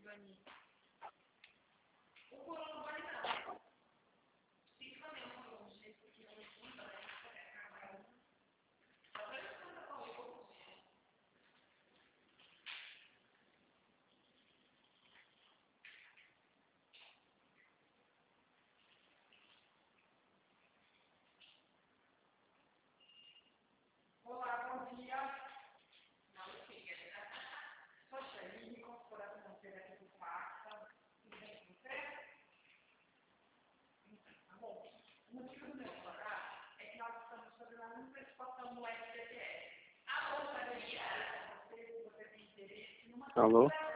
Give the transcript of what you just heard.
Olá, bom dia. Sou Xaline, consultora financeira aqui do Pacta. Tudo bem com você? Tá bom. O motivo do meu celular é que nós estamos fazendo a antecipação do FGTS. Alô, Xaline, você tem interesse numa... Alô?